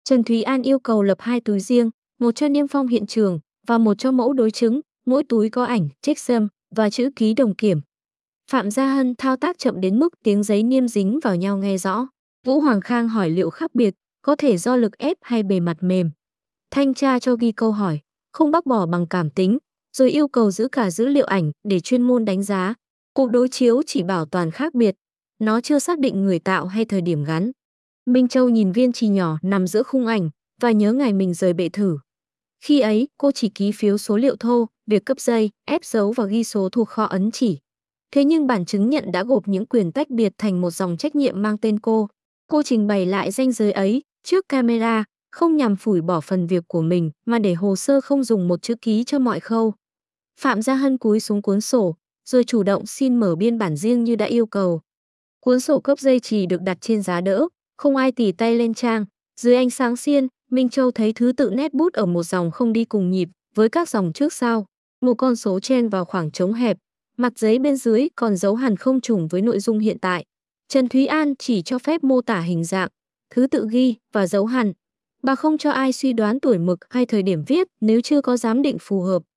Trần Thúy An yêu cầu lập 2 túi riêng, một cho niêm phong hiện trường và một cho mẫu đối chứng, mỗi túi có ảnh, checksum và chữ ký đồng kiểm. Phạm Gia Hân thao tác chậm đến mức tiếng giấy niêm dính vào nhau nghe rõ. Vũ Hoàng Khang hỏi liệu khác biệt có thể do lực ép hay bề mặt mềm. Thanh tra cho ghi câu hỏi, không bác bỏ bằng cảm tính, rồi yêu cầu giữ cả dữ liệu ảnh để chuyên môn đánh giá. Cuộc đối chiếu chỉ bảo toàn khác biệt, nó chưa xác định người tạo hay thời điểm gắn. Minh Châu nhìn viên trì nhỏ nằm giữa khung ảnh và nhớ ngày mình rời bệ thử. Khi ấy, cô chỉ ký phiếu số liệu thô, việc cấp dây, ép dấu và ghi số thuộc kho ấn chỉ. Thế nhưng bản chứng nhận đã gộp những quyền tách biệt thành một dòng trách nhiệm mang tên cô. Cô trình bày lại ranh giới ấy trước camera, không nhằm phủi bỏ phần việc của mình mà để hồ sơ không dùng một chữ ký cho mọi khâu. Phạm Gia Hân cúi xuống cuốn sổ, rồi chủ động xin mở biên bản riêng như đã yêu cầu. Cuốn sổ cấp dây chì được đặt trên giá đỡ, không ai tì tay lên trang. Dưới ánh sáng xiên, Minh Châu thấy thứ tự nét bút ở một dòng không đi cùng nhịp với các dòng trước sau. Một con số chen vào khoảng trống hẹp, mặt giấy bên dưới còn dấu hằn không trùng với nội dung hiện tại. Trần Thúy An chỉ cho phép mô tả hình dạng, thứ tự ghi và dấu hằn. Bà không cho ai suy đoán tuổi mực hay thời điểm viết nếu chưa có giám định phù hợp.